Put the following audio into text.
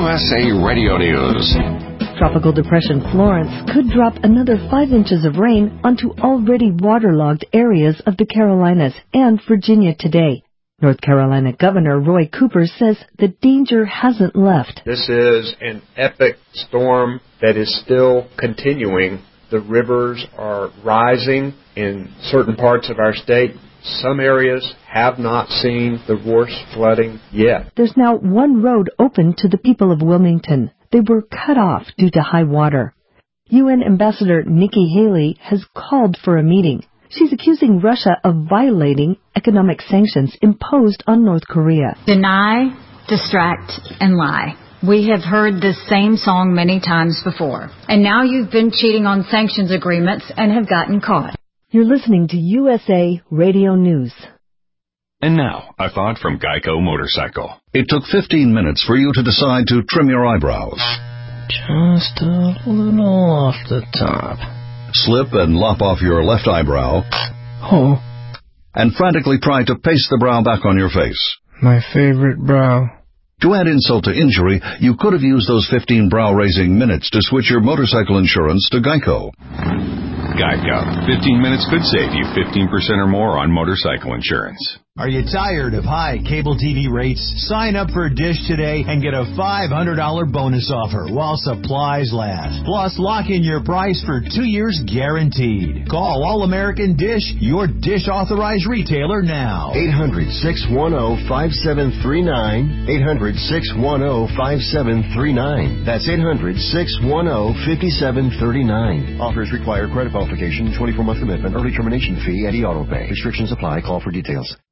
USA Radio News. Tropical Depression Florence could drop another 5 inches of rain onto already waterlogged areas of the Carolinas and Virginia today. North Carolina Governor Roy Cooper says the danger hasn't left. This is an epic storm that is still continuing. The rivers are rising in certain parts of our state. Some areas have not seen the worst flooding yet. There's now one road open to the people of Wilmington. They were cut off due to high water. UN Ambassador Nikki Haley has called for a meeting. She's accusing Russia of violating economic sanctions imposed on North Korea. Deny, distract, and lie. We have heard this same song many times before. And now you've been cheating on sanctions agreements and have gotten caught. You're listening to USA Radio News. And now, a thought from Geico Motorcycle. It took 15 minutes for you to decide to trim your eyebrows. Just a little off the top. Slip and lop off your left eyebrow. Oh. And frantically try to paste the brow back on your face. My favorite brow. To add insult to injury, you could have used those 15 brow-raising minutes to switch your motorcycle insurance to Geico. Geico. 15 minutes could save you 15% or more on motorcycle insurance. Are you tired of high cable TV rates? Sign up for Dish today and get a $500 bonus offer while supplies last. Plus, lock in your price for 2 years guaranteed. Call All-American Dish, your Dish authorized retailer now. 800-610-5739. 800-610-5739. That's 800-610-5739. Offers require credit qualification, 24-month commitment, early termination fee, and e-auto pay. Restrictions apply. Call for details.